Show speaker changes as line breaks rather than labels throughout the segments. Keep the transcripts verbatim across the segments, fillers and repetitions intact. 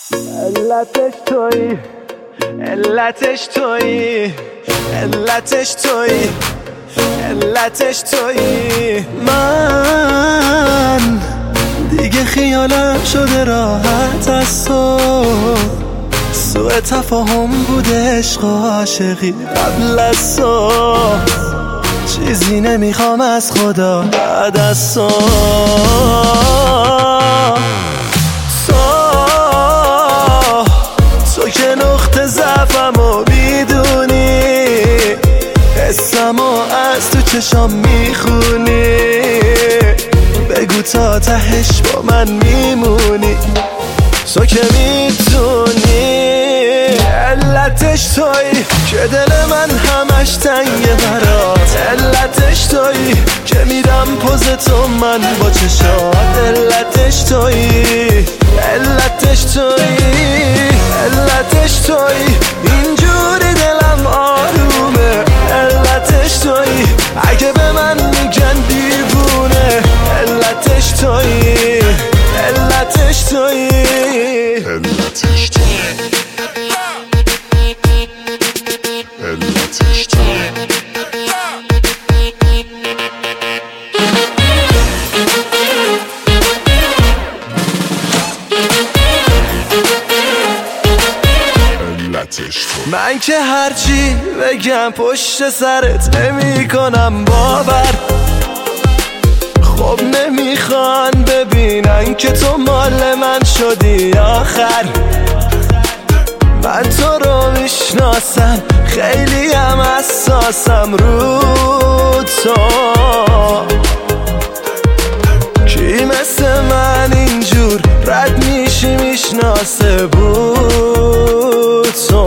علتش تویی، علتش تویی، علتش تویی، علتش تویی. من دیگه خیالم شده راحت از تو، سوء تفاهم بوده عشق و عاشقی قبل از تو، چیزی نمیخوام از خدا بعد از تو. تو که نقطه ضعفمو میدونی، حسمو از تو چشام میخونی، بگو تا تهش با من میمونی، تو که میتونی. علتش تویی که دل من همش تنگه برات، علتش تویی که میدم پوز تو من با چشات، علتش تویی، علتش تویی، علتش تویی. اینجوری دلم آرومه، علتش تویی. اگه به من میگن دیوونه، علتش تویی، علتش تویی،
علتش تویی، علتش تویی.
من که هرچی بگم پشت سرت نمی کنم باور، خب نمیخوان ببینن که تو مال من شدی آخر. من تو رو میشناسم، خیلی هم حساسم رو تو، کی مثل من اینجور رد میشی میشناسه بود تو،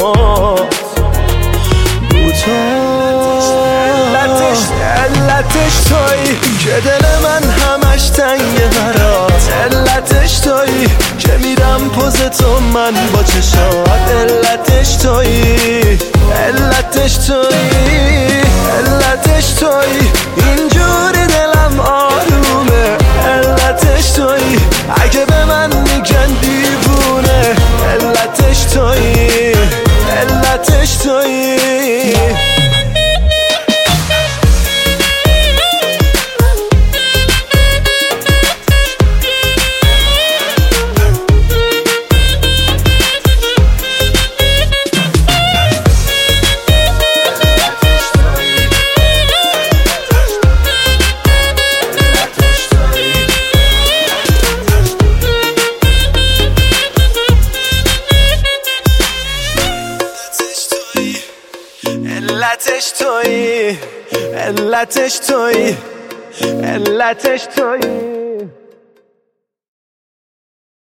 بود تو. علتش، علتش تویی که دل من همش تنگه برات، علتش تویی که میدم پوز تو من با چشات، علتش تویی، علتش تویی، علتش تویی. اینجوری دلم آرومه، علتش تویی. اگه به من میگن دیوونه، علتش تویی، علتش تویی. علتش تویی، علتش تویی، علتش تویی.